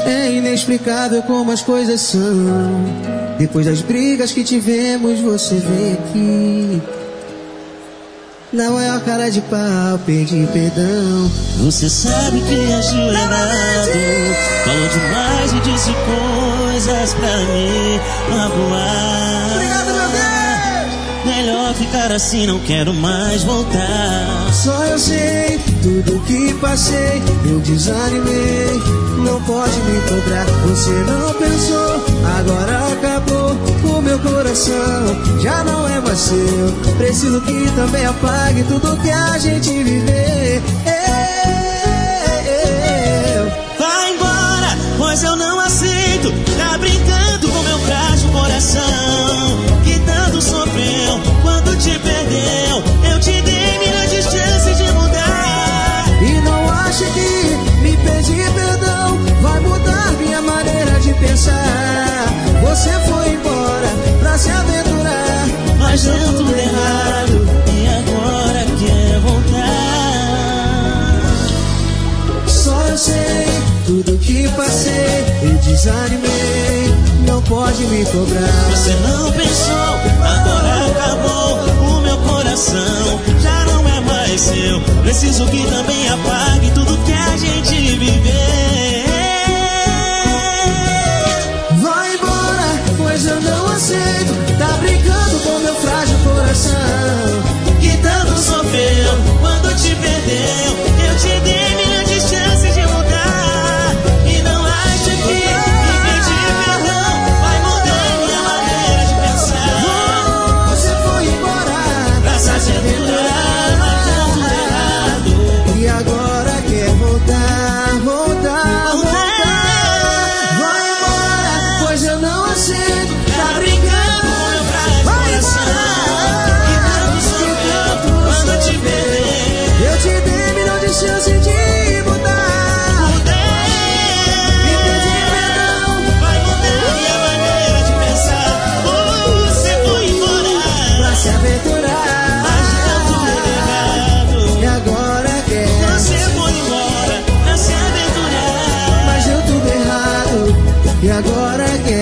É inexplicável como as coisas são. Depois das brigas que tivemos, você vem aqui na maior cara de pau, pedir perdão. Você sabe que agiu errado, falou demais e disse coisas pra me magoar. Obrigado, meu Deus! Melhor ficar assim, não quero mais voltar. Só eu sei tudo que passei, eu desanimei. Não pode me cobrar, você não pensou. Agora acabou, o meu coração já não é mais seu. Preciso que também apague tudo que a gente viveu. Vai embora, pois eu não aceito. Tá brincando com meu frágil coração, que tanto sofreu quando te perdeu. Eu te dei milhões de chances de mudar. E não acha que me pedir perdão vai mudar minha maneira de pensar. Você foi embora pra se aventurar, mas deu tudo errado e agora quer voltar. Só eu sei tudo que passei, eu desanimei. Não pode me cobrar. Você não pensou, agora acabou. O meu coração já não é mais seu. Preciso que também apague tudo que a gente viveu. Vai embora, pois eu não aceito. Tá brincando com meu frágil coração, que tanto sofreu quando te perdeu. Eu te dei milhões de chances de mudar. E não acha que me pedir perdão vai mudar minha maneira de pensar. Você foi embora pra se aventurar, mas deu tudo errado. e agora quer voltar, voltar, voltar. Vai embora, pois eu não aceito. Tá brincando com meu frágil coração, que tanto sofreu quando te perdeu. Eu te dei milhão de chances de mudar. Me pedir perdão vai mudar minha maneira de pensar. Você foi embora Pra se aventurar, mas deu tudo errado. e agora quer. Você foi embora pra se aventurar, Mas deu tudo errado, e agora quer.